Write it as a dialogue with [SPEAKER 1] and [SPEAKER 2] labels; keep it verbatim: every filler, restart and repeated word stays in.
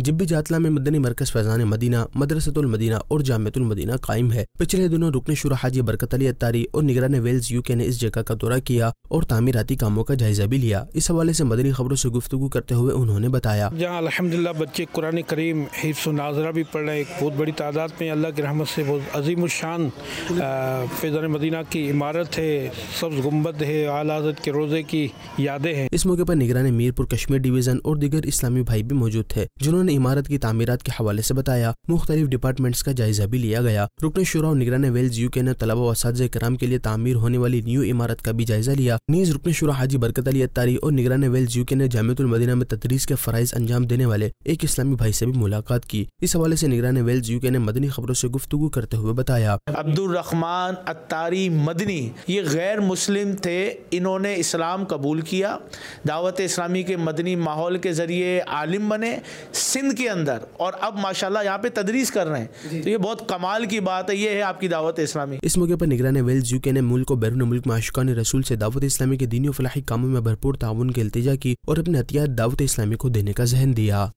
[SPEAKER 1] جبی جاتلا میں مدنی مرکز فیضان مدینہ، مدرسۃ المدینہ اور جامعۃ المدینہ قائم ہے۔ پچھلے دنوں رکن شورا حاجی برکت علی اتاری اور نگران ویلز یو کے نے اس جگہ کا دورہ کیا اور تعمیراتی کاموں کا جائزہ بھی لیا۔ اس حوالے سے مدنی خبروں سے گفتگو کرتے ہوئے انہوں نے بتایا،
[SPEAKER 2] جہاں الحمدللہ بچے قرآن کریم حفظ و ناظرہ بھی پڑھ رہے ہیں، ایک بہت بڑی تعداد میں، اللہ کی رحمت سے بہت عظیم الشان فیضان مدینہ کی عمارت ہے، سبز گنبد ہے، اعلیٰ حضرت کے روزے کی یادیں ہیں۔
[SPEAKER 1] اس موقع پر نگران میرپور کشمیر ڈویژن اور دیگر اسلامی بھائی بھی موجود تھے، جنہوں نے عمارت کی تعمیرات کے حوالے سے بتایا۔ مختلف ڈپارٹمنٹس کا جائزہ بھی لیا گیا۔ رکن شورا اور نگران ویلز یو کے نے طلبہ و اساتذہ کرام کے لیے تعمیر ہونے والی نیو عمارت کا بھی جائزہ لیا۔ نیز رکن شورا حاجی برکت علی اتاری اور نگران ویلز یو کے نے جامعۃ المدینہ میں تدریس کے فرائض انجام دینے والے ایک اسلامی بھائی سے بھی ملاقات کی۔ اس حوالے سے نگران ویلز یو کے نے مدنی خبروں سے گفتگو کرتے ہوئے بتایا،
[SPEAKER 3] عبد الرحمن اتاری مدنی یہ غیر مسلم تھے، انہوں نے اسلام قبول کیا، دعوت اسلامی کے مدنی ماحول کے ذریعے عالم بنے سندھ کے اندر، اور اب ماشاءاللہ یہاں پہ تدریس کر رہے ہیں، تو یہ بہت کمال کی بات ہے۔ یہ ہے آپ کی دعوت اسلامی۔
[SPEAKER 1] اس موقع پر نگران ویلز یو کے نے ملک و بیرون ملک میں عاشقان رسول سے دعوت اسلامی کے دینی و فلاحی کاموں میں بھرپور تعاون کی التجا کی اور اپنے عطیات دعوت اسلامی کو دینے کا ذہن دیا۔